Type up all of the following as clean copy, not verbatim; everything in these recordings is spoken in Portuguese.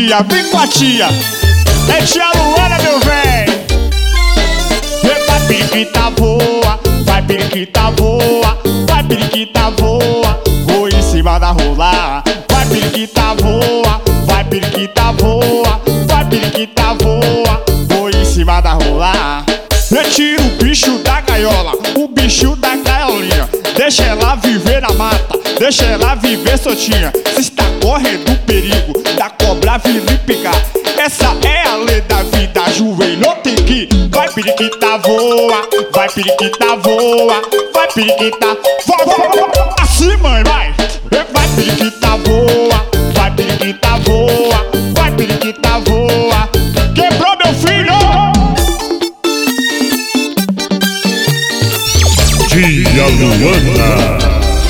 tia, vem com a tia. É tia Luana, meu véi. Vai periquita voa, vai periquita voa, vai periquita voa, vou em cima da rola. Vai periquita voa, vai periquita voa, vai periquita voa, vou em cima da rola. Retira o bicho da gaiola, o bicho da gaiolinha. Deixa ela viver na mata, deixa ela viver soltinha. Se está correndo perigo da cobra vir lhe picar. Essa é a lei da vida, ajoelhou tem que. Vai periquita voa, vai periquita voa, vai periquita voa. Assim mãe, vai. Vai periquita voa, vai periquita voa, vai periquita voa. Quebrou meu filho. Tia Luana.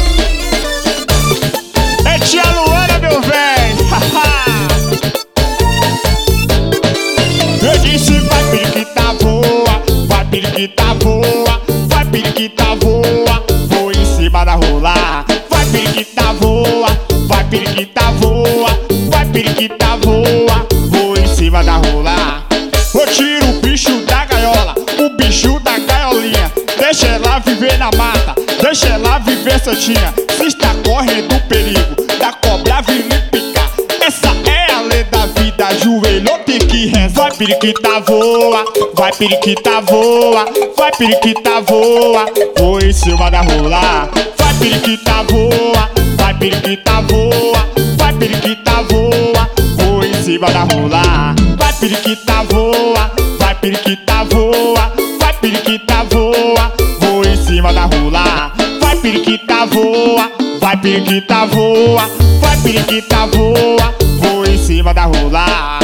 É tia Luana, meu velho. Eu disse vai periquita voa, vai periquita voa, vai periquita voa, vou em cima da rola. Vai periquita voa, vai periquita voa, vai periquita voa, vou em cima da rola. Eu tiro o bicho da gaiola, o bicho da gaiolinha. Deixa ela viver na mata, deixa ela viver soltinha. Se está correndo perigo da cobra vir lhe picar. Essa é a lei da vida, ajoelhou tem que rezar. Vai periquita voa, vai periquita voa, vai periquita voa, vou em cima da rola. Vai periquita voa, vai periquita voa, vai periquita voa, vou em cima da rola. Vai periquita voa, vai periquita voa, vai periquita voa, vou em cima da rola. Vai periquita voa, vai periquita voa, vai periquita voa, vou em cima da rola.